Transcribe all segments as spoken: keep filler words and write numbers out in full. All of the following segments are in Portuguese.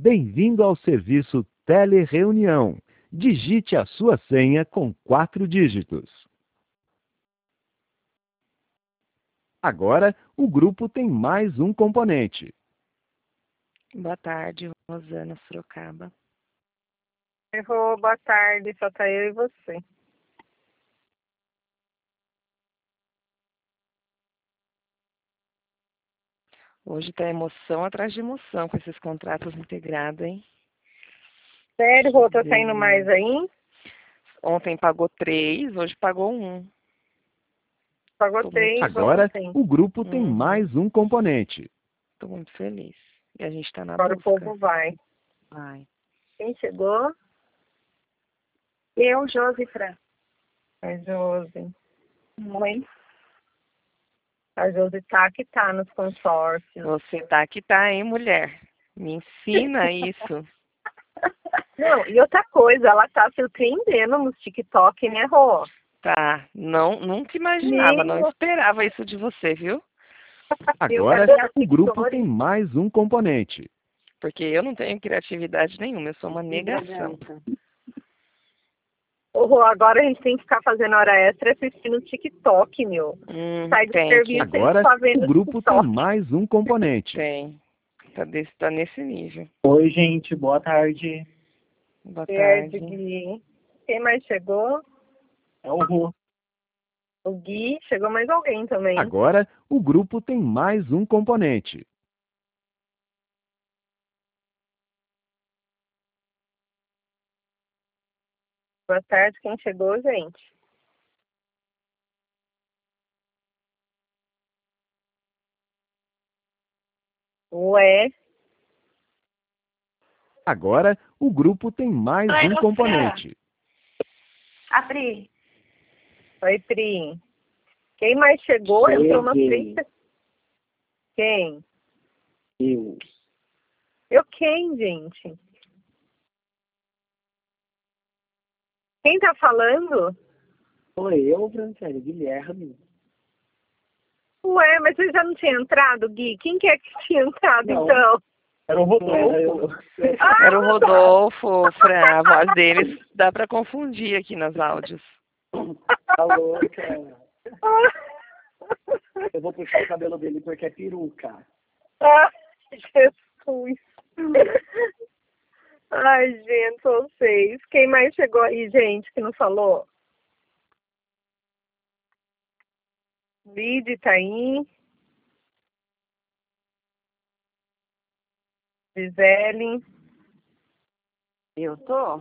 Bem-vindo ao serviço Telereunião. Digite a sua senha com quatro dígitos. Agora, o grupo tem mais um componente. Boa tarde, Rosana Sorocaba. Errou, boa tarde, só tá eu e você. Hoje tá emoção atrás de emoção com esses contratos integrados, hein? Sério, Rô, tá saindo mais aí? Ontem pagou três, hoje pagou um. Pagou Tô três, muito- Agora, ontem. o grupo tem Uhum. mais um componente. Tô muito feliz. E a gente tá na Agora o busca. povo vai. Vai. Quem chegou? Eu, Josi Fran. A Josi. Oi. A Josi tá que tá nos consórcios. Você tá que tá, hein, mulher? Me ensina isso. Não, e outra coisa, ela tá surpreendendo nos TikTok, né, Rô? Tá. Não, nunca imaginava, não Meu. esperava isso de você, viu? Agora, cadê a o grupo Victoria? tem mais um componente. Porque eu não tenho criatividade nenhuma, eu sou uma negação. Ô, Rô, agora a gente tem que ficar fazendo hora extra assistindo TikTok, meu. Hum, Sai do tem serviço que... e Agora, só vendo o grupo tem TikTok. mais um componente. Tem. Tá, desse, tá nesse nível. Oi, gente, boa tarde. Boa Tarde, tarde. Gui. Quem mais chegou? É o Rô. O Gui. Chegou mais alguém também. Agora, o grupo tem mais um componente. Boa tarde, quem chegou, gente? Ué, Agora, o grupo tem mais Oi, um Lucélia. componente. Abri. oi, Pri. Quem mais chegou? Entrou umas três Cheguei. pessoas. Quem? Eu. Eu quem, gente? Quem tá falando? Sou eu, Francélio, Guilherme. Ué, mas você já não tinha entrado, Gui? Quem que é que tinha entrado, Não. então? Era o Rodolfo. Eu. Ah, Era o Rodolfo, Fran, a voz deles dá pra confundir aqui nos áudios. Tá louca. Eu vou puxar o cabelo dele porque é peruca. Ai, Jesus. Ai, gente, são seis. Quem mais chegou aí, gente, que não falou? Lid tá aí. Gisele. Eu tô?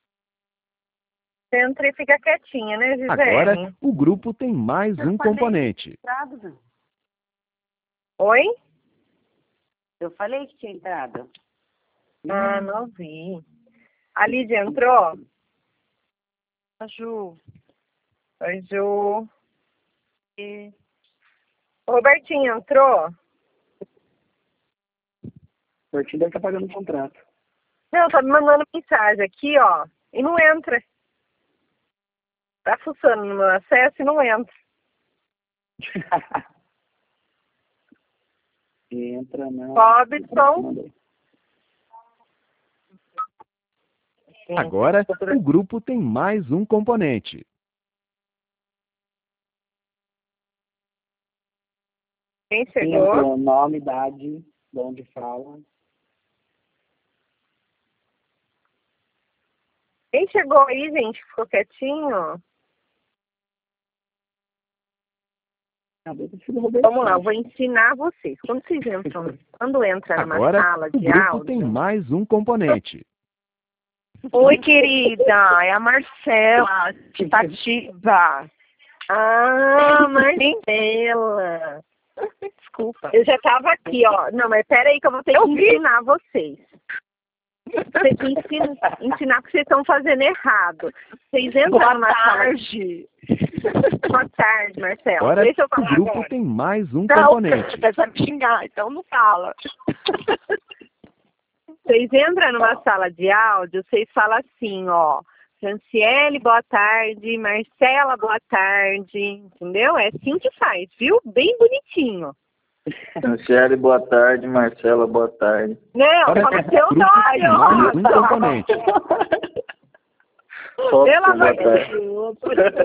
Você entra e fica quietinha, né, Gisele? Agora, o grupo tem mais Eu um falei. componente. Entrado, né? Oi? Eu falei que tinha entrado. Ah, não vi. A Lídia entrou? A Ju, Oi, Ju. E... O Robertinho entrou? O Bertinho deve estar pagando o contrato. Não, tá me mandando mensagem aqui, ó. E não entra. Tá fuçando no meu acesso e não entra. Entra, não. Robson. Mandei. Agora, o grupo tem mais um componente. Quem Quem chegou? entrou? Nome, idade, de onde fala. Quem chegou aí, gente? Ficou quietinho? Cadê o filho do Robertinho? Vamos lá, eu vou ensinar vocês. Quando vocês entram, quando entra numa Agora, sala o de grupo tem áudio... mais um componente. Oi, querida, é a Marcela, que tá ativa. Ah, Marcela. desculpa. Eu já tava aqui, ó. Não, mas pera aí que eu vou ter que ensinar vocês. Tem que ensinar, ensinar o que vocês estão fazendo errado. Vocês entram numa sala de... Boa tarde, Marcela. Agora, Deixa eu o falar grupo agora. tem mais um Não, componente. você vai me xingar, então não fala. Vocês entram numa sala de áudio, vocês falam assim, ó. Franciele, boa tarde. Marcela, boa tarde. Entendeu? É assim que faz, viu? Bem bonitinho. Michele, boa tarde. Marcela, boa tarde. Não, Para fala esse seu grupo tem mais um nome. componente. Pelo amor de Deus.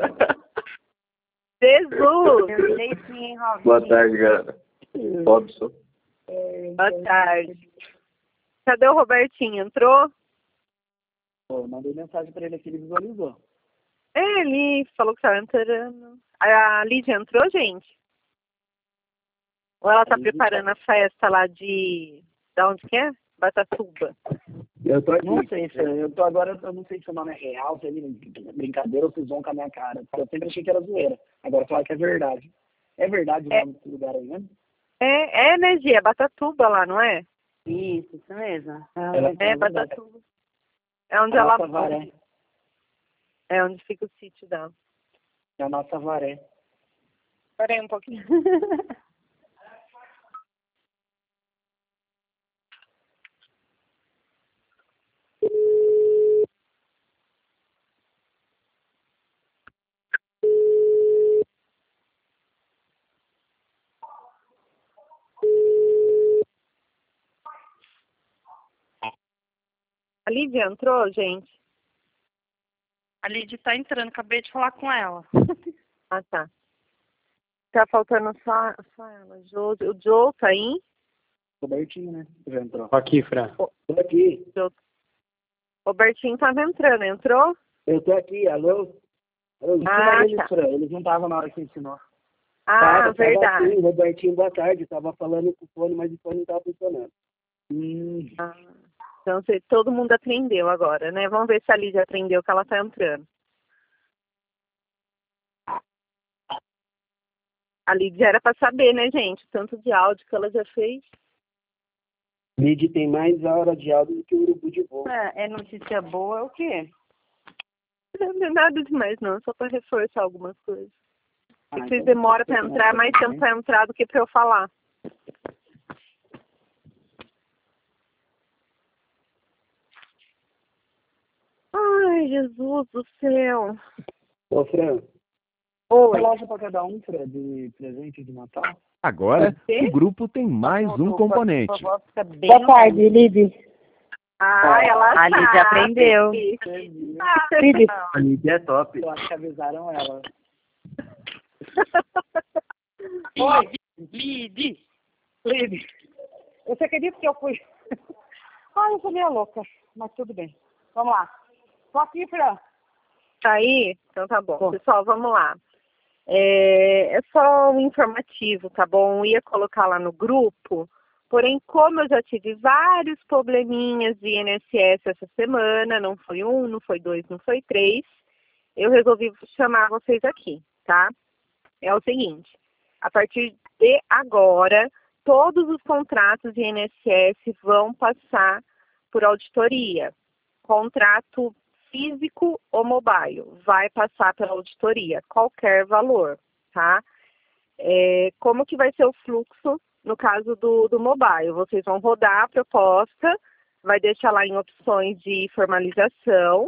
Jesus. Meu direitinho, hein, Robson? Boa tarde, galera. Robson. Boa tarde. Cadê o Robertinho? Entrou? Pô, mandei mensagem pra ele aqui, ele visualizou. Ele falou que estava entrando. A Lídia entrou, gente? Ou ela tá A Lídia preparando a festa lá de... Da onde que é? Batatuba. Eu tô aqui. Não sei se eu tô agora, eu não sei se o nome é real, se é brincadeira ou se vão com a minha cara. Eu sempre achei que era zoeira. Agora fala que é verdade. É verdade o É. nome desse lugar aí, né? É, é, né, Gia? É Batatuba lá, não é? Isso, isso mesmo. Ela É, falou Batatuba. É onde a ela... nossa varé. É onde fica o sítio dela. É a nossa varé. Espera aí um pouquinho. A Lídia entrou, gente? A Lidy tá entrando, acabei de falar com ela. Ah, tá. Tá faltando só, só ela. Jo, o Joe tá aí? Robertinho, né? Já entrou. Aqui, Fran. Tô aqui. O Bertinho tava entrando, entrou? Eu tô aqui, alô? Eu ensino Ah, eles, tá. Fran. Eles não estavam na hora que ensinou. Ah, Tava, verdade. Tava assim, Robertinho, boa tarde. Tava falando com o fone, mas o fone não tava funcionando. Hum. Ah, então cê, todo mundo aprendeu agora, né? Vamos ver se a Lídia aprendeu que ela tá entrando. A Lídia era pra saber, né, gente? O tanto de áudio que ela já fez. Lid tem mais hora de áudio do que o urubu de voo. É, é notícia boa, é o quê? Não é nada demais, não. Só pra reforçar algumas coisas. Ah, Vocês então demoram tá pra bom, entrar, tá mais bom, tempo né? pra entrar do que pra eu falar. Ai, Jesus do céu. Ô, Fran, Oi. loja pra cada um, Fran, de presente de Natal? Agora, Você? o grupo tem mais um componente. Boa Boa tarde, Lidy. Ai, ela A Lídia sabe. aprendeu. Lidy. A Lídia é top. Eu acho que avisaram ela. Oi, Lidy. Lidy, você acredita que eu fui... Ai, eu sou meio louca, mas tudo bem. Vamos lá. Tô aqui, Fran. Tá aí? Então tá bom. Tô. Pessoal, vamos lá. É, é só um informativo, tá bom? Eu ia colocar lá no grupo, porém, como eu já tive vários probleminhas de I N S S essa semana, não foi um, não foi dois, não foi três, eu resolvi chamar vocês aqui, tá? É o seguinte, a partir de agora, todos os contratos de I N S S vão passar por auditoria. Contrato físico ou mobile, vai passar pela auditoria, qualquer valor, tá? É, como que vai ser o fluxo no caso do, do mobile? Vocês vão rodar a proposta, vai deixar lá em opções de formalização,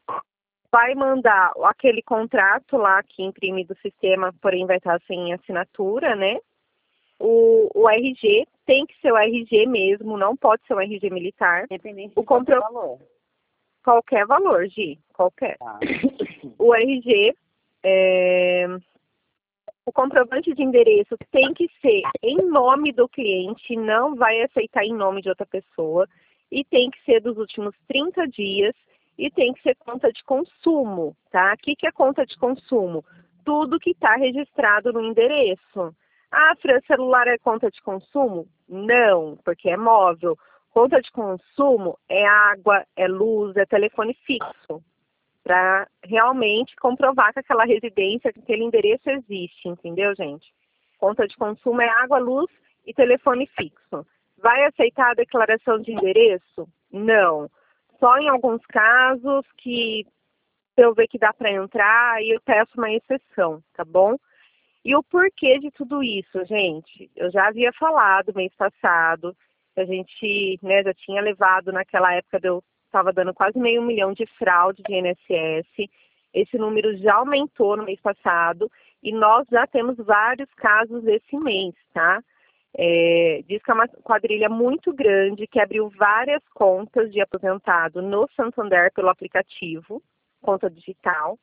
vai mandar aquele contrato lá que imprime do sistema, porém vai estar sem assinatura, né? O, o R G tem que ser o R G mesmo, não pode ser o R G militar. Independente O de qualquer compro... valor. Qualquer valor, Gi, qualquer. Tá. O R G, é... o comprovante de endereço tem que ser em nome do cliente, não vai aceitar em nome de outra pessoa, e tem que ser dos últimos trinta dias, e tem que ser conta de consumo, tá? O que, que é conta de consumo? Tudo que está registrado no endereço. Ah, Fran, celular é conta de consumo? Não, porque é móvel. Conta de consumo é água, é luz, é telefone fixo, para realmente comprovar que aquela residência, que aquele endereço existe, entendeu, gente? Conta de consumo é água, luz e telefone fixo. Vai aceitar a declaração de endereço? Não. Só em alguns casos que, se eu ver que dá para entrar, aí eu peço uma exceção, tá bom? E o porquê de tudo isso, gente? Eu já havia falado mês passado, a gente, né, já tinha levado naquela época, eu estava dando quase meio milhão de fraude de I N S S. Esse número já aumentou no mês passado e nós já temos vários casos esse mês, tá? É, diz que é uma quadrilha muito grande que abriu várias contas de aposentado no Santander pelo aplicativo, conta digital,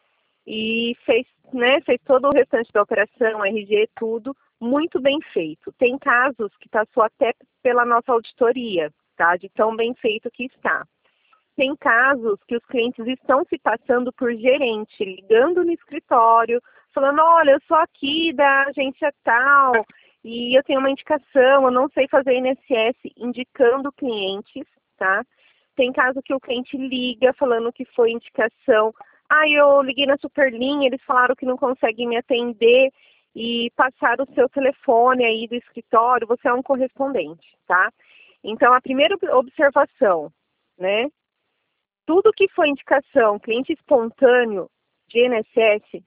e fez, né, fez todo o restante da operação, R G, tudo, muito bem feito. Tem casos que passou até pela nossa auditoria, tá? De tão bem feito que está. Tem casos que os clientes estão se passando por gerente, ligando no escritório, falando, olha, eu sou aqui da agência tal, e eu tenho uma indicação, eu não sei fazer I N S S, indicando clientes, tá? Tem caso que o cliente liga falando que foi indicação. Ah, eu liguei na Superlinha, eles falaram que não conseguem me atender e passaram o seu telefone aí do escritório, você é um correspondente, tá? Então, a primeira observação, né? Tudo que foi indicação, cliente espontâneo de I N S S,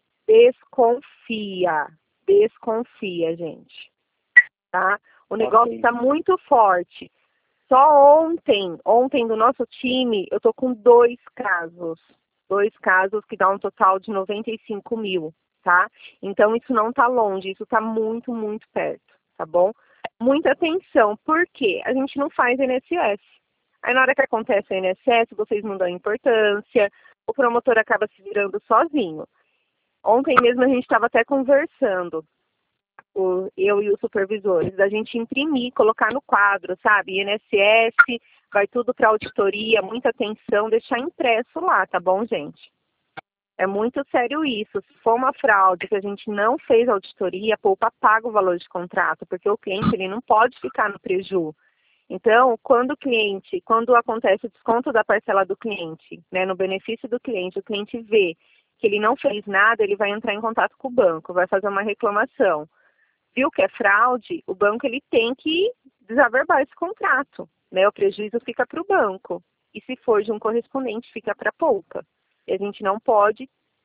desconfia. Desconfia, gente. Tá? O negócio está okay. muito forte. Só ontem, ontem do nosso time, eu tô com dois casos. Dois casos que dá um total de noventa e cinco mil, tá? Então, isso não tá longe, isso tá muito, muito perto, tá bom? Muita atenção, por quê? A gente não faz I N S S. Aí, na hora que acontece o I N S S, vocês não dão importância, o promotor acaba se virando sozinho. Ontem mesmo a gente estava até conversando, o, eu e os supervisores, da gente imprimir, colocar no quadro, sabe? I N S S, vai tudo para auditoria, muita atenção, deixar impresso lá, tá bom, gente? É muito sério isso. Se for uma fraude que a gente não fez auditoria, a Poupa paga o valor de contrato, porque o cliente ele não pode ficar no preju. Então, quando o cliente, quando acontece o desconto da parcela do cliente, né, no benefício do cliente, o cliente vê que ele não fez nada, ele vai entrar em contato com o banco, vai fazer uma reclamação. Viu que é fraude, o banco ele tem que desaverbar esse contrato, né? O prejuízo fica para o banco. E se for de um correspondente, fica para a Poupa. E a gente não pode,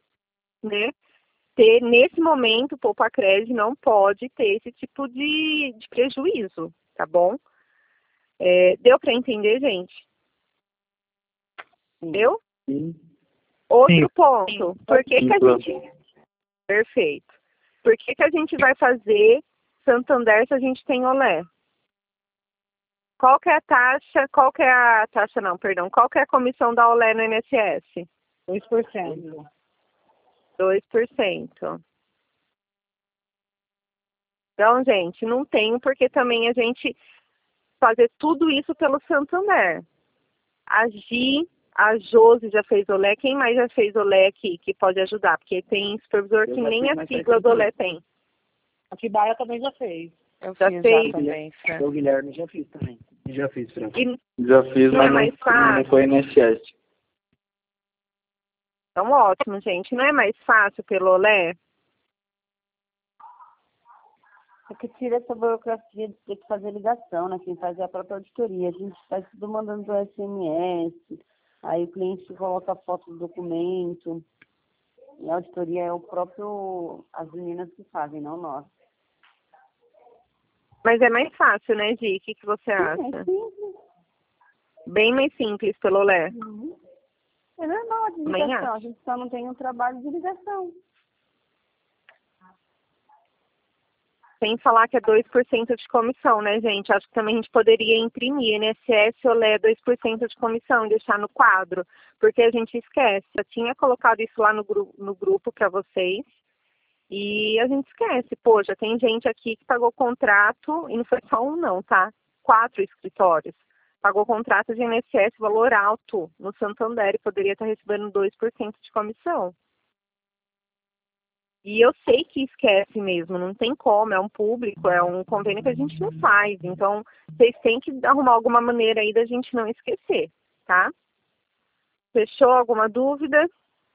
né, ter, nesse momento, Poupa Crédito não pode ter esse tipo de, de prejuízo, tá bom? É, deu para entender, gente? Deu? Sim. Outro Sim. ponto. Por que, que a gente... Perfeito. Por que, que a gente vai fazer Santander se a gente tem Olé? Qual que é a taxa, qual que é a taxa não, perdão, qual que é a comissão da Olé no I N S S? dois por cento. dois por cento. Então, gente, não tem porque também a gente fazer tudo isso pelo Santander. A Gi, a Josi já fez Olé, quem mais já fez Olé aqui que pode ajudar? Porque tem supervisor que nem a sigla do Olé tem. A Tibaia também já fez. Eu Já fiz fez. já também, Fran. O Guilherme já fiz também. Já fiz, Fran. E Já fiz, não é mas mais não, fácil? não foi I N S S. Então, ótimo, gente. Não é mais fácil pelo Olé? Porque tira essa burocracia de ter que fazer ligação, né? Quem faz é a própria auditoria. A gente faz tudo mandando pro S M S, aí o cliente coloca a foto do documento. E a auditoria é o próprio, as meninas que fazem, não nós. Mas é mais fácil, né, Gi? O que, que você É acha? simples. Bem mais simples pelo Olé. Uhum. É normal a Também ligação, acho. a gente só não tem um trabalho de ligação. Sem falar que é dois por cento de comissão, né, gente? Acho que também a gente poderia imprimir I N S S, Olé, dois por cento de comissão, deixar no quadro, porque a gente esquece. Eu tinha colocado isso lá no, gru no grupo para vocês, e a gente esquece. Pô, já tem gente aqui que pagou contrato, e não foi só um não, tá? Quatro escritórios. Pagou contrato de I N S S, valor alto, no Santander, e poderia estar recebendo dois por cento de comissão. E eu sei que esquece mesmo, não tem como, é um público, é um convênio que a gente não faz. Então, vocês têm que arrumar alguma maneira aí da gente não esquecer, tá? Fechou? Alguma dúvida?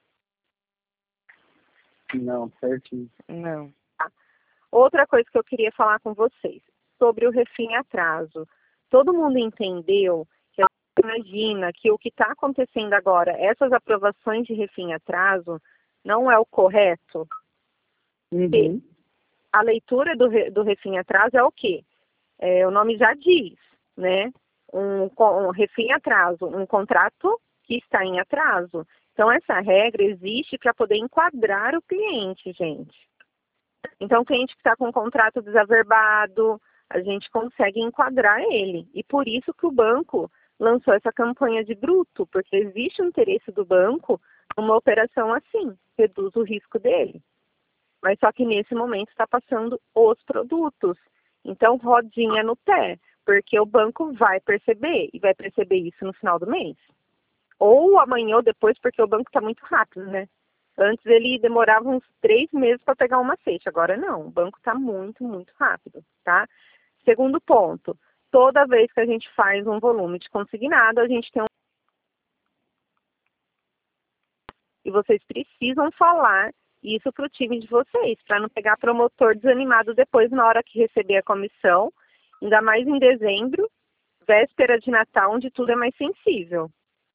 Não, certinho. Não. Tá. Outra coisa que eu queria falar com vocês, sobre o refim atraso. Todo mundo entendeu que a gente imagina que o que está acontecendo agora, essas aprovações de refim atraso, não é o correto? Uhum. A leitura do, do refim atraso é o quê? É, o nome já diz, né? Um, um refim atraso, um contrato que está em atraso. Então, essa regra existe para poder enquadrar o cliente, gente. Então, o cliente que está com um contrato desaverbado, a gente consegue enquadrar ele. E por isso que o banco lançou essa campanha de bruto, porque existe o interesse do banco numa operação assim, reduz o risco dele. Mas só que nesse momento está passando os produtos. Então, rodinha no pé, porque o banco vai perceber, e vai perceber isso no final do mês. Ou amanhã ou depois, porque o banco está muito rápido, né? Antes ele demorava uns três meses para pegar um macete, agora não, o banco está muito, muito rápido, tá? Segundo ponto, toda vez que a gente faz um volume de consignado, a gente tem um... E vocês precisam falar isso para o time de vocês, para não pegar promotor desanimado depois na hora que receber a comissão, ainda mais em dezembro, véspera de Natal, onde tudo é mais sensível.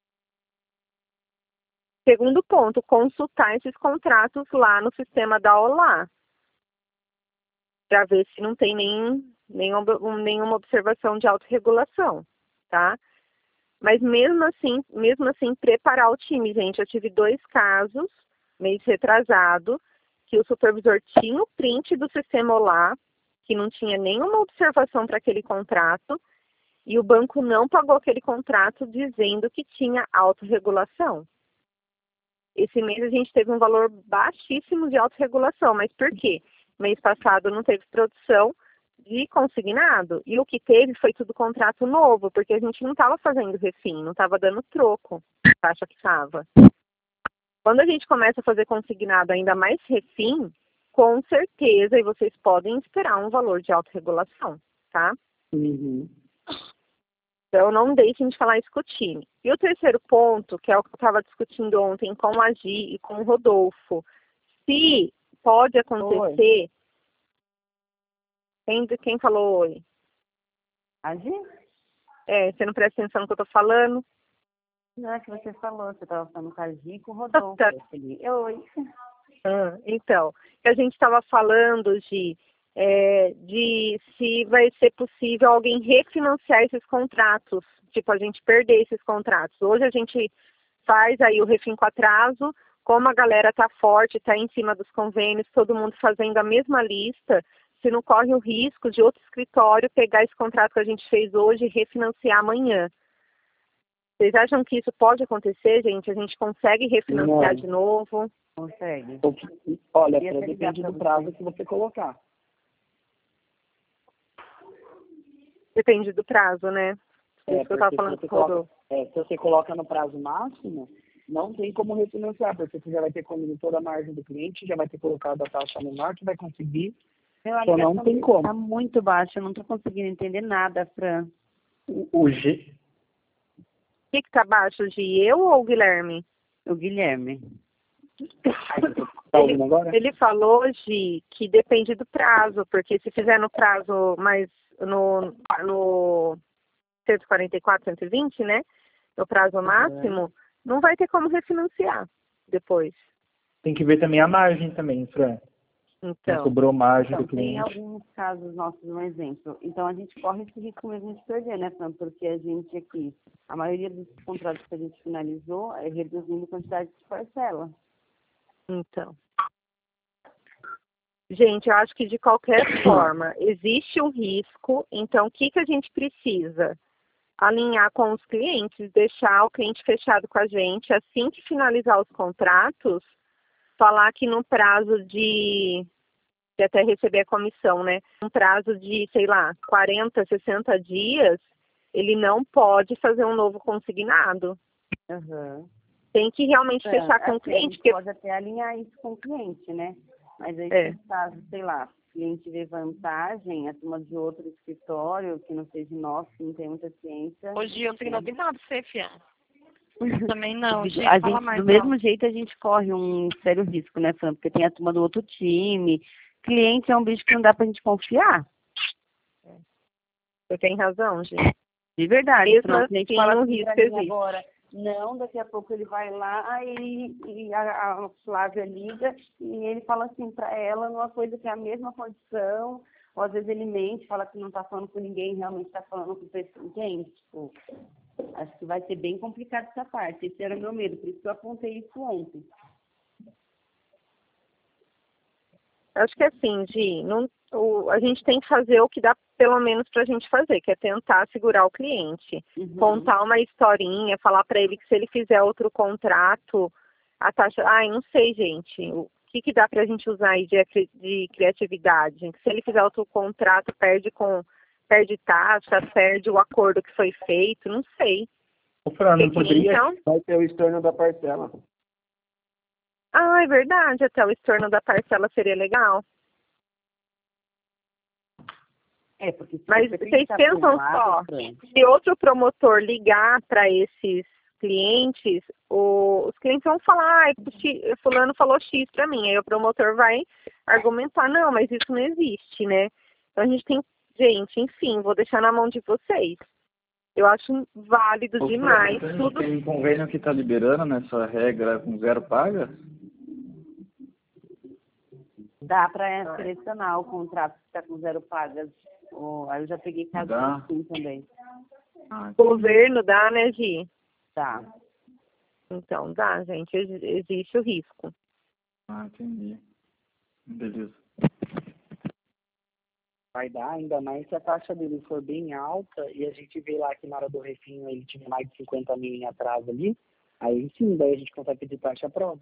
Segundo ponto, consultar esses contratos lá no sistema da Olá, para ver se não tem nem, nenhum, nenhuma observação de autorregulação, tá? Mas mesmo assim, mesmo assim, preparar o time, gente. Eu tive dois casos, mês retrasado, que o supervisor tinha o print do sistema Olá, que não tinha nenhuma observação para aquele contrato, e o banco não pagou aquele contrato dizendo que tinha autorregulação. Esse mês a gente teve um valor baixíssimo de autorregulação, mas por quê? Mês passado não teve produção de consignado, e o que teve foi tudo contrato novo, porque a gente não estava fazendo refim, não estava dando troco, acha que estava. Quando a gente começa a fazer consignado ainda mais refim, com certeza, e vocês podem esperar um valor de autorregulação, tá? Uhum. Então, não deixem de falar isso com o time. E o terceiro ponto, que é o que eu estava discutindo ontem com a Gi e com o Rodolfo, se pode acontecer... Quem, quem falou oi? A Gi? É, você não presta atenção no que eu estou falando? Não é que você falou, você estava falando com a Gi e com o Rodolfo. Tá. Eu, oi. Ah, então, a gente estava falando, Gi, é, de se vai ser possível alguém refinanciar esses contratos, tipo, a gente perder esses contratos. Hoje a gente faz aí o refim com atraso, como a galera tá forte, tá em cima dos convênios, todo mundo fazendo a mesma lista, se não corre o risco de outro escritório pegar esse contrato que a gente fez hoje e refinanciar amanhã. Vocês acham que isso pode acontecer, gente? A gente consegue refinanciar Não. de novo? Consegue. Olha, Queria até ligar depende pra do prazo você. que você colocar. Depende do prazo, né? É, Isso que eu estava porque falando se você com o Rodolfo. coloca, é, se você coloca no prazo máximo, não tem como refinanciar, porque você já vai ter comido toda a margem do cliente, já vai ter colocado a taxa menor, que vai conseguir. Meu, a Só não ligação tem como. tá muito baixa, eu não estou conseguindo entender nada, Fran. O, o G... O que está baixo, de eu ou o Guilherme? O Guilherme. Tá ouvindo agora? Ele falou, Gi, que depende do prazo, porque se fizer no prazo mais no, no cento e quarenta e quatro, cento e vinte, né? No prazo máximo, não vai ter como refinanciar depois. Tem que ver também a margem também, Fran. Não Então, sobrou margem Então, do tem cliente. alguns casos nossos, um exemplo. Então, a gente corre esse risco mesmo de perder, né, Fran? Porque a gente aqui, a maioria dos contratos que a gente finalizou é reduzindo a quantidade de parcela. então. Gente, eu acho que de qualquer forma, existe um risco, então o que, que a gente precisa? Alinhar com os clientes, deixar o cliente fechado com a gente, assim que finalizar os contratos, falar que no prazo de, de até receber a comissão, né? Um prazo de, sei lá, quarenta, sessenta dias, ele não pode fazer um novo consignado. Uhum. Tem que realmente É, fechar com assim, o cliente. A gente Porque... pode até alinhar isso com o cliente, né? Mas aí, É. no caso, sei lá, o cliente vê vantagem acima de outro escritório, que não seja nosso, que não tem muita ciência. Hoje eu não tenho novidade pra você, Fia. Também não, gente. A Fala gente, mais do mesmo alto. jeito, a gente corre um sério risco, né, Fran? Porque tem a turma do outro time. Cliente é um bicho que não dá pra gente confiar. Você tem razão, gente. De verdade. Mesmo Fran, a gente assim, fala o assim risco pra mim existe. agora. Não, daqui a pouco ele vai lá e, e a, a Flávia liga e ele fala assim pra ela numa coisa que é a mesma condição, ou às vezes ele mente, fala que não tá falando com ninguém, realmente tá falando com pessoa. Gente, tipo, acho que vai ser bem complicado essa parte. Esse era o meu medo, por isso que eu apontei isso ontem. Acho que assim, Gi, não, o, a gente tem que fazer o que dá pelo menos para a gente fazer, que é tentar segurar o cliente. Uhum. Contar uma historinha, falar para ele que se ele fizer outro contrato, a taxa... Ai, não sei, gente. O que, que dá para a gente usar aí de, de criatividade? Se ele fizer outro contrato, perde com perde taxa, perde o acordo que foi feito, não sei. O Fran, não poderia... Então... Vai ter o estorno da parcela. Ah, é verdade. Até o estorno da parcela seria legal. É, porque Mas você vocês pensar pensam por um lado, só, Fran, se outro promotor ligar para esses clientes, o, os clientes vão falar, ah, fulano falou X para mim, aí o promotor vai argumentar, não, mas isso não existe, né? Então a gente tem, gente, enfim, vou deixar na mão de vocês. Eu acho válido Ô, demais. Fran, Tudo... Tem convênio que está liberando nessa regra com zero paga? dá para selecionar o contrato que está com zero pagas. Oh, aí eu já peguei caso Dá. assim também. Ah, Governo dá, né, Gi? Tá. Então, dá, gente, ex- existe o risco. Ah, entendi. Beleza. Vai dar, ainda mais se a taxa dele for bem alta e a gente vê lá que na hora do refino ele tinha mais de cinquenta mil em atraso ali, aí sim, daí a gente consegue pedir taxa prova.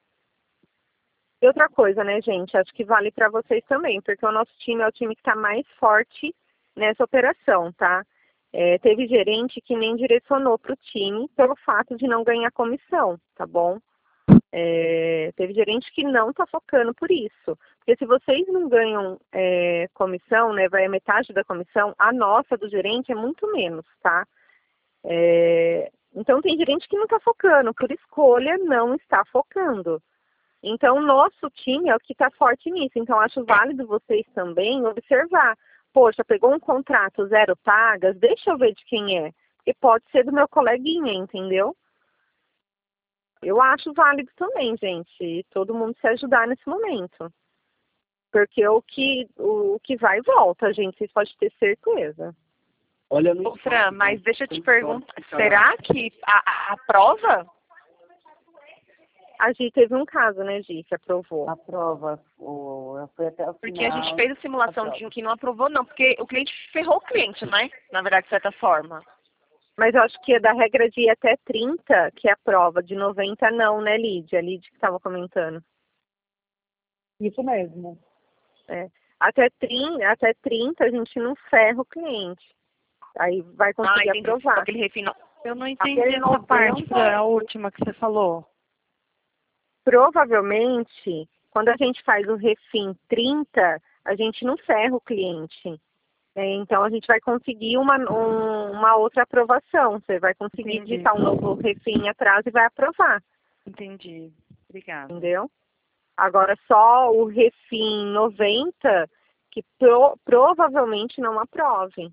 E outra coisa, né, gente, acho que vale para vocês também, porque o nosso time é o time que está mais forte nessa operação, tá? É, teve gerente que nem direcionou para o time pelo fato de não ganhar comissão, tá bom? É, teve gerente que não está focando por isso. Porque se vocês não ganham é, comissão, né, vai a metade da comissão, a nossa do gerente é muito menos, tá? É, então tem gerente que não está focando, por escolha não está focando. Então, o nosso time é o que está forte nisso. Então, acho válido vocês também observar. Poxa, pegou um contrato zero pagas, deixa eu ver de quem é. Porque pode ser do meu coleguinha, entendeu? Eu acho válido também, gente. Todo mundo se ajudar nesse momento. Porque o que, o, o que vai volta, gente. Vocês podem ter certeza. Olha no Ô, Fran, mas deixa eu te tem perguntar, histórico, cara. será que a, a prova? A Gi teve um caso, né, Gi, que aprovou. A prova, o, eu fui até o Porque final. a gente fez a simulação de que não aprovou, não, porque o cliente ferrou o cliente, né? Na verdade, de certa forma. Mas eu acho que é da regra de ir até trinta, que é a prova. De noventa, não, né, Lídia? A Lídia que estava comentando. Isso mesmo. É. Até trinta, até trinta, a gente não ferra o cliente. Aí vai conseguir Ah, entendi. aprovar. Aquele refino. Eu não entendi Aquele essa noventa, parte, Fran, a última que você falou. Provavelmente, quando a gente faz o refim trinta, a gente não ferra o cliente. É, então, a gente vai conseguir uma, um- uma outra aprovação. Você vai conseguir Entendi. digitar um novo refim atrás e vai aprovar, Entendi. Obrigada. entendeu? Agora, só o refim noventa, que pro- provavelmente não aprove.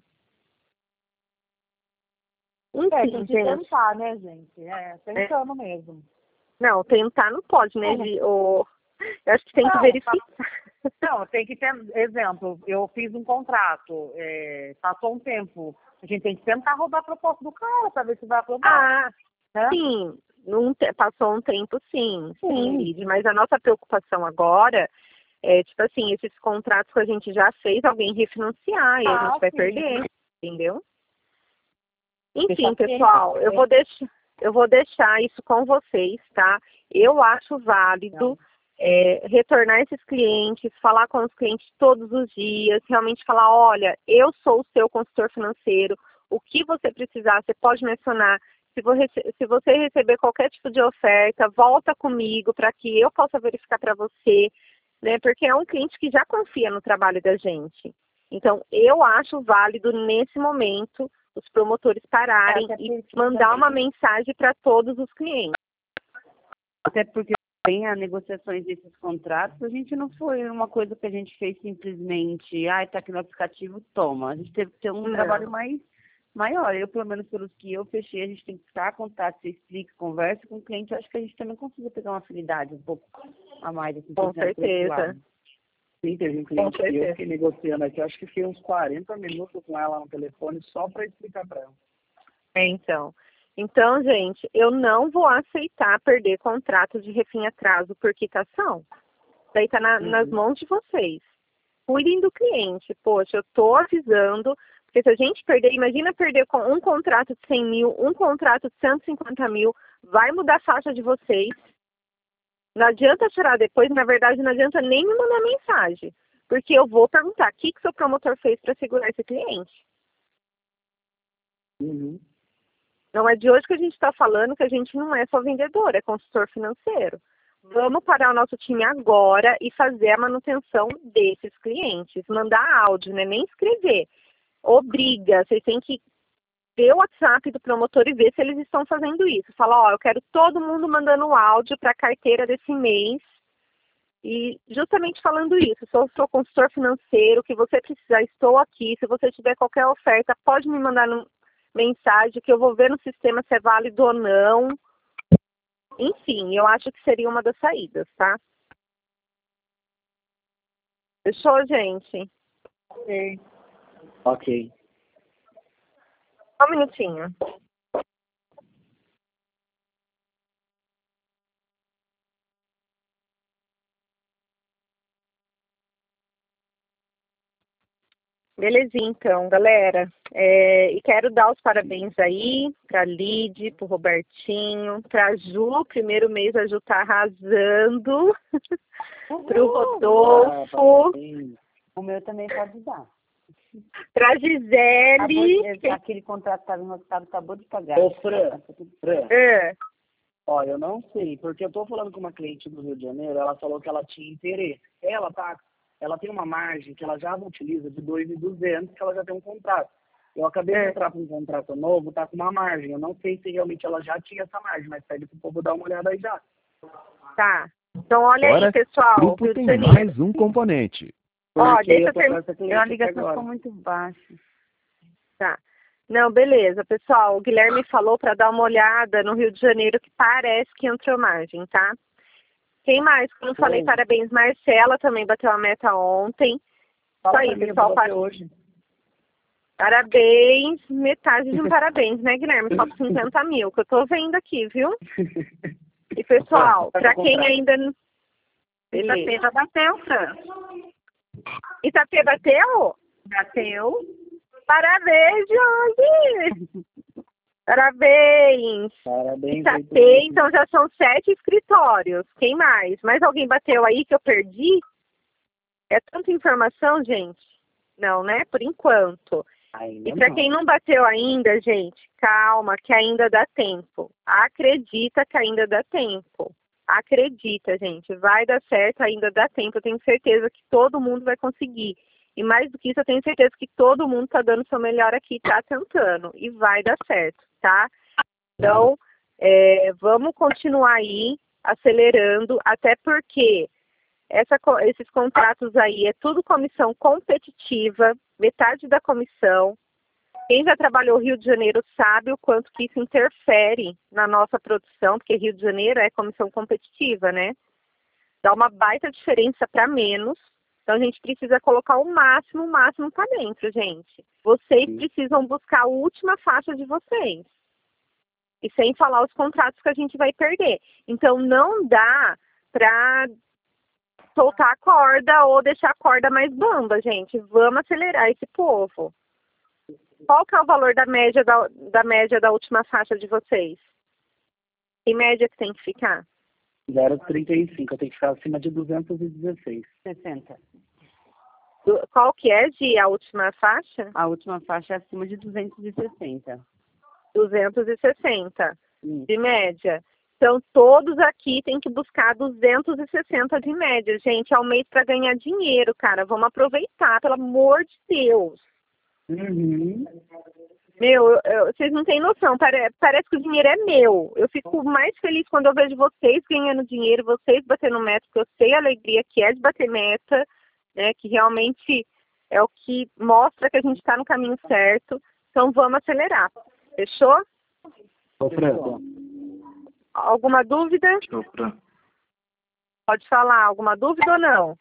É, Enfim, tem que gente. tentar, né, gente? É, tentando mesmo. Não, tentar não pode, né, Gi? Ô, eu acho que tem que Não, verificar. Não, tem que ter, exemplo, eu fiz um contrato, é, passou um tempo, a gente tem que tentar roubar a proposta do cara para ver se vai aprovar. Ah, né? sim, num te- passou um tempo, sim, sim, Sim. Lid, mas a nossa preocupação agora é, tipo assim, esses contratos que a gente já fez, alguém refinanciar e a Ah, gente vai sim. perder, entendeu? Enfim, Deixa pessoal, quieto, eu né? vou, deixar, eu vou deixar isso com vocês, tá? Eu acho válido é, retornar esses clientes, falar com os clientes todos os dias, realmente falar, olha, eu sou o seu consultor financeiro, o que você precisar, você pode mencionar. Se você, se você receber qualquer tipo de oferta, volta comigo para que eu possa verificar para você, né? Porque é um cliente que já confia no trabalho da gente. Então, eu acho válido, nesse momento, os promotores pararem Até e porque mandar também- uma mensagem para todos os clientes. Até porque tem as negociações desses contratos, a gente não foi uma coisa que a gente fez simplesmente, ah, está aqui no aplicativo, toma. A gente teve que ter um Não. trabalho mais maior. Eu, pelo menos pelos que eu fechei, a gente tem que estar contato, você explica, conversa com o cliente. Eu acho que a gente também conseguiu pegar uma afinidade um pouco a mais. Assim, Com pensando por esse certeza. lado. Sim, teve um cliente que eu certeza. fiquei negociando aqui, acho que fiquei uns quarenta minutos com ela no telefone só para explicar para ela. É, então. Então, gente, eu não vou aceitar perder contrato de refim atraso por quitação. Daí tá na- nas mãos de vocês. cuidem do cliente. Poxa, eu tô avisando, porque se a gente perder, imagina perder com um contrato de cem mil, um contrato de cento e cinquenta mil, vai mudar a faixa de vocês. Não adianta tirar depois, na verdade não adianta nem me mandar mensagem, porque eu vou perguntar, o que que seu promotor fez para segurar esse cliente? Uhum. Não é de hoje que a gente está falando que a gente não é só vendedor, é consultor financeiro. Vamos parar o nosso time agora e fazer a manutenção desses clientes. Mandar áudio, né? Nem escrever. Obriga, vocês têm que ver o WhatsApp do promotor e ver se eles estão fazendo isso. Fala, ó, eu quero todo mundo mandando áudio para a carteira desse mês. E justamente falando isso, sou seu consultor financeiro, o que você precisar, estou aqui. Se você tiver qualquer oferta, pode me mandar no mensagem que eu vou ver no sistema se é válido ou não. Enfim, eu acho que seria uma das saídas, tá? Fechou, gente? Ok. Ok. Só um minutinho. Belezinha, então, galera. É, e quero dar os parabéns aí para a Lid, para o Robertinho, para a Ju. Primeiro mês a Ju tá arrasando. Para o Rodolfo. O meu também pode dar. Para a Gisele. Acabou de- Aquele contrato estava enroscado, acabou de pagar. Ô, Fran, Fran, É. ó, eu não sei, porque eu tô falando com uma cliente do Rio de Janeiro, ela falou que ela tinha interesse. Ela tá, ela tem uma margem que ela já utiliza de dois mil e duzentos, que ela já tem um contrato. Eu acabei de entrar com um contrato novo, tá com uma margem. Eu não sei se realmente ela já tinha essa margem, mas pede pro povo dar uma olhada aí já. Tá. Então, olha Agora, aí, pessoal. o grupo Rio de tem Janeiro. mais um componente. Ó, Porque deixa eu eu tô ter- com essa cliente A aqui ligação agora. ficou muito baixa. Tá. Não, beleza, pessoal. O Guilherme falou para dar uma olhada no Rio de Janeiro, que parece que entrou margem, tá? Quem mais? Como eu falei, Oi. parabéns, Marcela também bateu a meta ontem. Fala Isso aí, pra mim, pessoal, eu vou par- bater hoje. Parabéns, metade de um parabéns, né, Guilherme? Só por cinquenta mil, que eu tô vendo aqui, viu? E, pessoal, Tá para com quem contrato. ainda não... Beleza. Itapê já bateu, Fran. Itapê bateu? Bateu. Parabéns, Jorge! Parabéns! Parabéns aí, Itapê, todo mundo. então já são sete escritórios. Quem mais? Mais alguém bateu aí que eu perdi? É tanta informação, gente? Não, né? Por enquanto. Ainda E para não. quem não bateu ainda, gente, calma, que ainda dá tempo. Acredita que ainda dá tempo. Acredita, gente. Vai dar certo, ainda dá tempo. Eu tenho certeza que todo mundo vai conseguir. E mais do que isso, eu tenho certeza que todo mundo está dando o seu melhor aqui, está tentando. E vai dar certo, tá? Então, é, vamos continuar aí, acelerando, até porque essa, esses contratos aí é tudo comissão competitiva, metade da comissão. Quem já trabalhou Rio de Janeiro sabe o quanto que isso interfere na nossa produção, porque Rio de Janeiro é comissão competitiva, né? Dá uma baita diferença para menos. Então, a gente precisa colocar o máximo, o máximo para dentro, gente. Vocês Sim. precisam buscar a última faixa de vocês. E sem falar os contratos que a gente vai perder. Então, não dá para soltar a corda ou deixar a corda mais bamba, gente. Vamos acelerar esse povo. Qual que é o valor da média da, da média da última faixa de vocês? Que média que tem que ficar? zero vírgula trinta e cinco, eu tenho que ficar acima de duzentos e dezesseis. sessenta. Do- Qual que é, de a última faixa? A última faixa é acima de duzentos e sessenta. duzentos e sessenta Isso. de média. Então, todos aqui têm que buscar duzentos e sessenta de média. Gente, é um mês para ganhar dinheiro, cara. Vamos aproveitar, pelo amor de Deus. Uhum. Meu, eu- eu- vocês não têm noção. Pare- parece que o dinheiro é meu. Eu fico mais feliz quando eu vejo vocês ganhando dinheiro, vocês batendo meta, porque eu sei a alegria que é de bater meta, né? Que realmente é o que mostra que a gente está no caminho certo. Então, vamos acelerar. Fechou? Ô, Fran, Alguma dúvida? Show, Fran. Pode falar. Alguma dúvida ou não?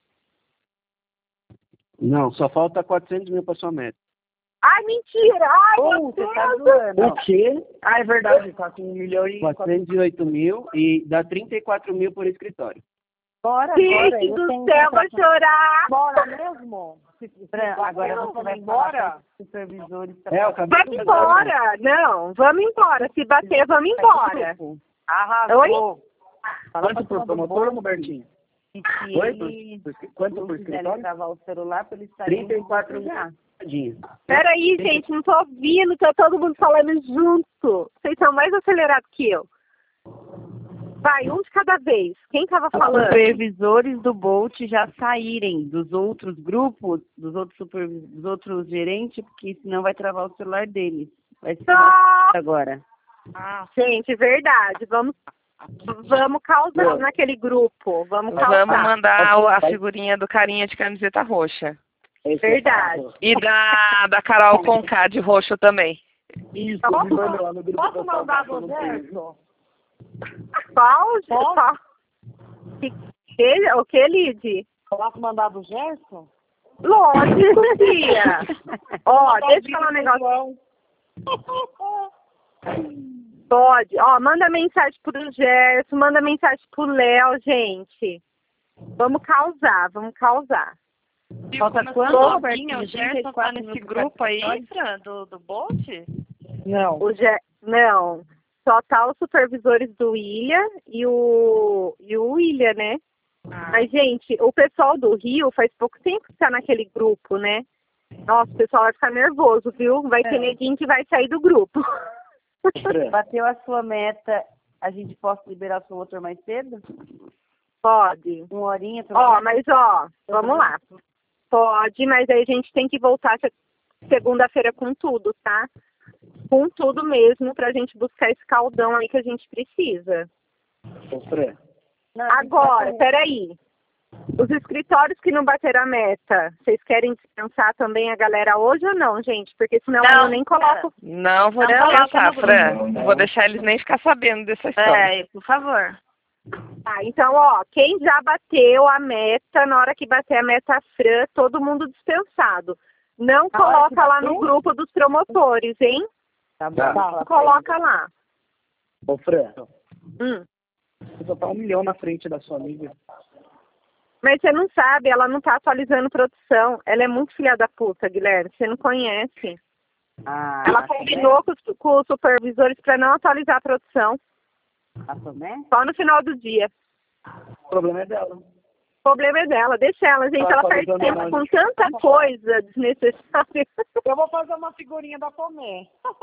Não, só falta quatrocentos mil para sua meta. Ai, mentira! Ai, Ô, meu você tá Deus! zoando. o quê? Ah, é verdade, tá com um milhão e... quatrocentos e oito mil e dá trinta e quatro mil por escritório. Bora, Gente bora. Eu do tenho céu, vou chorar. Bora mesmo? Fran, agora você vai embora? falar com os supervisores. É, eu acabei Vamos embora. Não, vamos embora. Se bater, vamos embora. Arrasou. Oi? Quanto por promotor, Robertinho? E se Oi? ele Por- por- Quanto não por quiserem escritório? gravar o celular, para eles estarem trinta e quatro já. Peraí, gente, não tô ouvindo. Tá todo mundo falando junto. Vocês são mais acelerados que eu. Vai, um de cada vez. Quem tava Os falando? supervisores do Bolt já saírem dos outros grupos, dos outros, super, dos outros gerentes, porque senão vai travar o celular deles. Vai ser Ah, agora. gente, verdade. Vamos, vamos causar naquele grupo. Vamos causar. Vamos mandar o- a figurinha do carinha de camiseta roxa. Verdade. E da, da Carol Conká de roxo também. Isso, Posso- me manda lá no grupo. Posso da mandar Salvação, do não tem. Gerson? Qual? Qual? Que, que, o que, Lid? Posso mandar do Gerson? Lógico, tia. Ó, deixa eu falar um negócio. João. Pode. Ó, manda mensagem pro Gerson, manda mensagem pro Léo, gente. Vamos causar, vamos causar. Falta quanto, Sozinho, Robertinho? o Gerson tá trinta e quatro nesse mil grupo aí, participantes? Fran, do, do Bolt? Não. O Ger... Não, só tá os supervisores do William e o, e o William, né? Ah. Mas, gente, o pessoal do Rio faz pouco tempo que tá naquele grupo, né? Nossa, o pessoal vai ficar nervoso, viu? Vai ter É. neguinho que vai sair do grupo. Bateu a sua meta, a gente pode liberar o seu motor mais cedo? Pode. Uma horinha? pra Ó, você? mas ó, vamos lá. Pode, mas aí a gente tem que voltar se- segunda-feira com tudo, tá? Com tudo mesmo, pra gente buscar esse caldão aí que a gente precisa. Ô, Fran, Não, a gente Agora, vai- peraí. Os escritórios que não bateram a meta, vocês querem dispensar também a galera hoje ou não, gente? Porque senão Não, eu nem coloco. Não vou Não dispensar, coloca no Fran. grupo. Não vou deixar eles nem ficar sabendo dessa história. É, por favor. Tá, então, ó, quem já bateu a meta, na hora que bater a meta Fran, todo mundo dispensado. Não Na hora que coloca lá no bater? grupo dos promotores, hein? Tá bom. Tá. Coloca lá. ô, Fran, Hum. você só tá um milhão na frente da sua amiga. Mas você não sabe, ela não tá atualizando produção. Ela é muito filha da puta, Guilherme. Você não conhece. Ah, Ela a combinou com os, com os supervisores para não atualizar a produção. A Tomé? Só no final do dia. O problema é dela. O problema é dela. Deixa ela, gente. Tá Ela perde atualizando tempo mais. com tanta coisa desnecessária. Eu vou fazer uma figurinha da Tomé.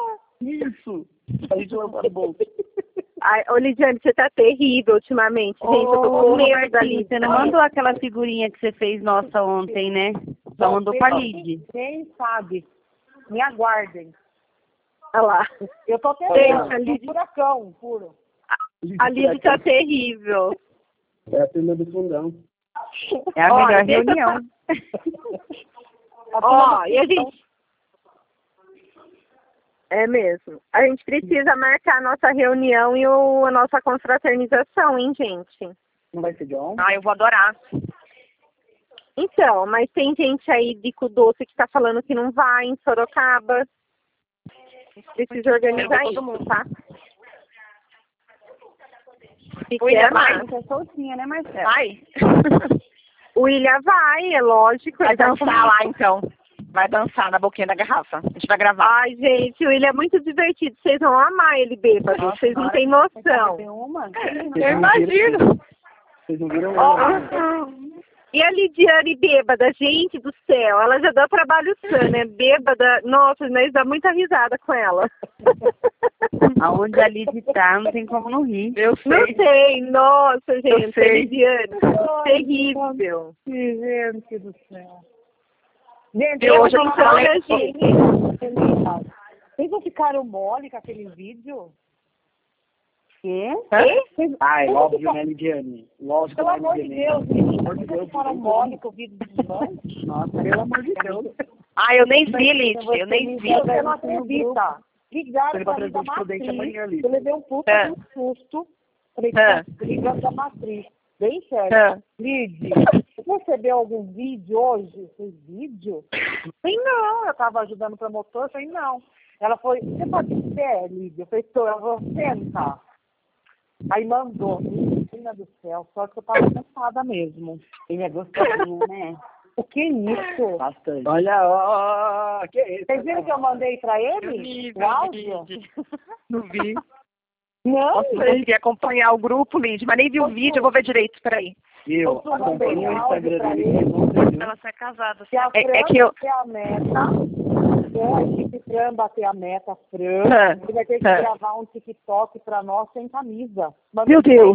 Isso! A gente vai para o bolso. Ai, ô, Lidiane, você tá terrível ultimamente, gente. Eu tô com Ô, medo da Robertinho, Lid. você não mandou aquela figurinha que você fez nossa ontem, né? Só mandou pra Lid. Quem sabe? Me aguardem. Olha lá. Eu tô Gente, tentando. a Lid- Um furacão, puro. A Lid tá terrível. É a turma do fundão. É a Olha, melhor deixa eu reunião. Ó, e a gente... É mesmo. A gente precisa marcar a nossa reunião e o, a nossa confraternização, hein, gente? Não vai ser de ontem? Ah, eu vou adorar. Então, mas tem gente aí de Cu Doce que tá falando que não vai em Sorocaba. A gente precisa organizar Todo isso, mundo. tá? Se William quer vai? mais. Você é soltinha, né, Marcelo? Vai. O William vai, é lógico. Vai ele tá dançar comigo. lá, então. Vai dançar na boquinha da garrafa. A gente vai gravar. Ai, gente, o William é muito divertido. Vocês vão amar ele bêbado. Vocês não têm noção. Tem uma? Eu imagino. Vocês não viram? Ó, e a Lidiane bêbada, gente do céu, ela já dá trabalho sã, né? Bêbada, nossa, nós dá muita risada com ela. Aonde a Lid tá, não tem como não rir. Eu Não sei. sei, nossa, gente, a sei. Lidiane, terrível. Gente do céu. Gente, E hoje eu Então, falei... né, gente? Vocês não ficaram mole com aquele vídeo? Quê? Vocês- Ai, vocês não óbvio, ficaram- né, Lidiane? Lógico, Pelo né, amor de Lidiane? Deus, gente. Pelo amor de Vocês Deus, ficaram não mole com o vídeo do Ivan? Nossa, pelo amor de Deus. Ah, eu nem vi, Lid. Eu nem vi. Você não acredita. Ligaram Ele pra vai mim da presidente prudente amanhã, matriz. Liz. Eu levei um puta É. de um susto. Falei, É. tá ligando da matriz. Bem sério. É. Lid, você recebeu algum vídeo hoje? Fez vídeo? Falei, não. Eu tava ajudando o promotor. Eu falei, não. Ela foi, você pode ser, Lid? Eu falei, tô, eu vou sentar. Aí mandou. Menina do céu, só que eu tava cansada mesmo. Ele é gostosinho, né? O que é isso? Bastante. Olha, ó, que isso? Vocês viram que eu mandei pra ele? O áudio? Não vi. Não, Nossa, não consegui acompanhar o grupo, Lid, mas nem vi o vídeo, eu vou ver direito, peraí. Eu Eu acompanhei o mandei Instagram áudio dele. pra Ela é casada. Se a É, Fran é que eu... bater a meta, se a equipe Fran bater a meta, Fran, Ah, ele vai ter que ah. gravar um TikTok pra nós sem camisa. Manda Meu Deus.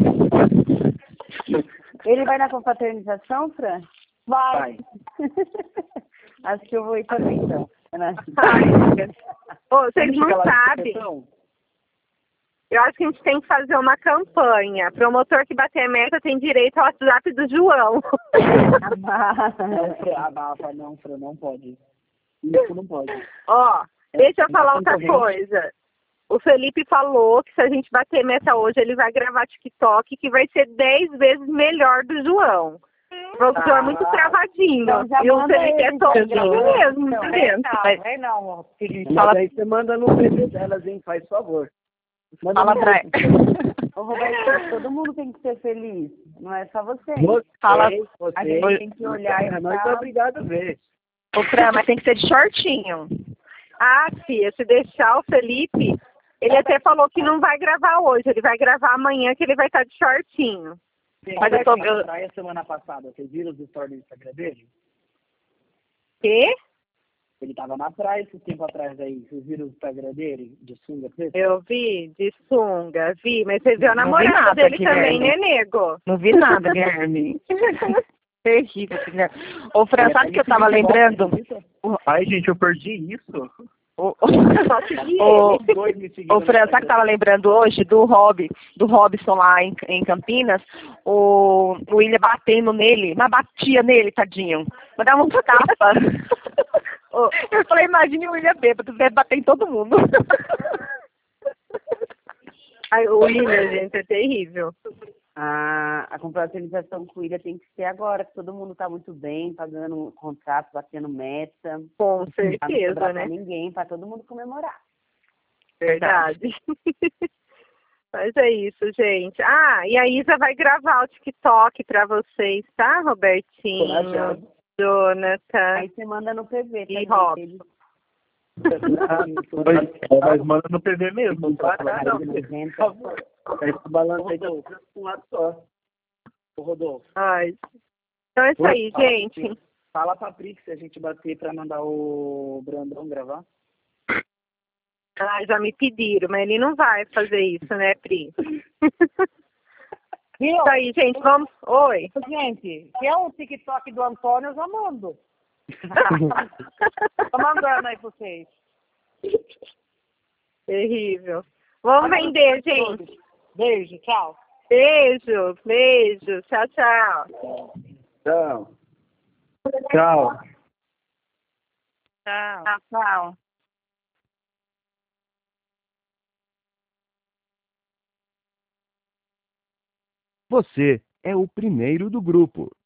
Ele vai na confraternização, Fran? Vai. Acho que eu vou ir também, então. Né? Ai, Ô, vocês não Aquela sabem. expressão. Eu acho que a gente tem que fazer uma campanha. Promotor que bater a meta tem direito ao WhatsApp do João. Não, Fran, abafa, não, Fran, não pode. Isso não pode. Ó, deixa eu É falar outra concorrente. coisa. O Felipe falou que se a gente bater meta hoje, ele vai gravar TikTok, que vai ser dez vezes melhor do João. O produtor é muito travadinho. Então já E o manda Felipe é ele, todo já. mesmo, Não, tá vem vendo? não, vem não, Felipe. Mas aí você manda no P C delas, hein? Faz favor. Manda Fala no pra grupo. Ô, Roberto, todo mundo tem que ser feliz. Não é só você. Você, Fala- você, A gente tem que olhar e é, nós é ficar... obrigado a ver. Ô, Fran, mas tem que ser de shortinho. Ah, filha, se deixar o Felipe, ele até falou que não vai gravar hoje, ele vai gravar amanhã, que ele vai estar de shortinho. Mas eu tô- na eu- praia semana passada, vocês viram os stories do Instagram dele? Quê? Ele tava na praia esse tempo atrás aí. Vocês viram o Instagram dele, de sunga preta? Eu vi, de sunga, vi, mas você viu a Não vi namorada nada, dele Guilherme. também, né, nego? Não vi nada, Guilherme. Terrível, Guilherme. Ô, Fran, sabe o que eu tava lembrando? Ai, gente, eu perdi isso. Ô, Só segui ô, ele. Dois me seguiram ô, no Fran, sabe o que eu Instagram. tava lembrando hoje do Rob, do Robson lá em, em Campinas? O, o William batendo nele, mas batia nele, tadinho. Mas dava um tapa. Ô, eu falei, imagine o William bêbado, deve bater em todo mundo. Ai, o William, gente, é terrível. A, a confraternização com o Ilha tem que ser agora, que todo mundo está muito bem, pagando um contrato, batendo meta. Com Pra não certeza, sobrar pra né? ninguém, para todo mundo comemorar. Verdade. Mas é isso, gente. Ah, e a Isa vai gravar o TikTok pra vocês, tá, Robertinho? Corajado. Jonathan. Aí você manda no P V. E também, Rob. ele- Mas, mas manda no P V mesmo. Ah, tá, não. Evento. Por favor. Esse balanço aí tá com um lado só. Ô, Rodolfo. Ai. Então é isso aí, Fala, gente. Fala pra Pri que se a gente bater pra mandar o Brandão gravar. Ah, já me pediram, mas ele não vai fazer isso, né, Pri? Viu? Isso aí, gente. Vamos. Oi. Gente, se é um TikTok do Antônio, eu já mando. Tô mandando aí pra vocês. Terrível. Vamos vender, gente. Beijo, tchau. Beijo, beijo. Tchau, tchau. Então. Tchau. Tchau. Tchau. Você é o primeiro do grupo.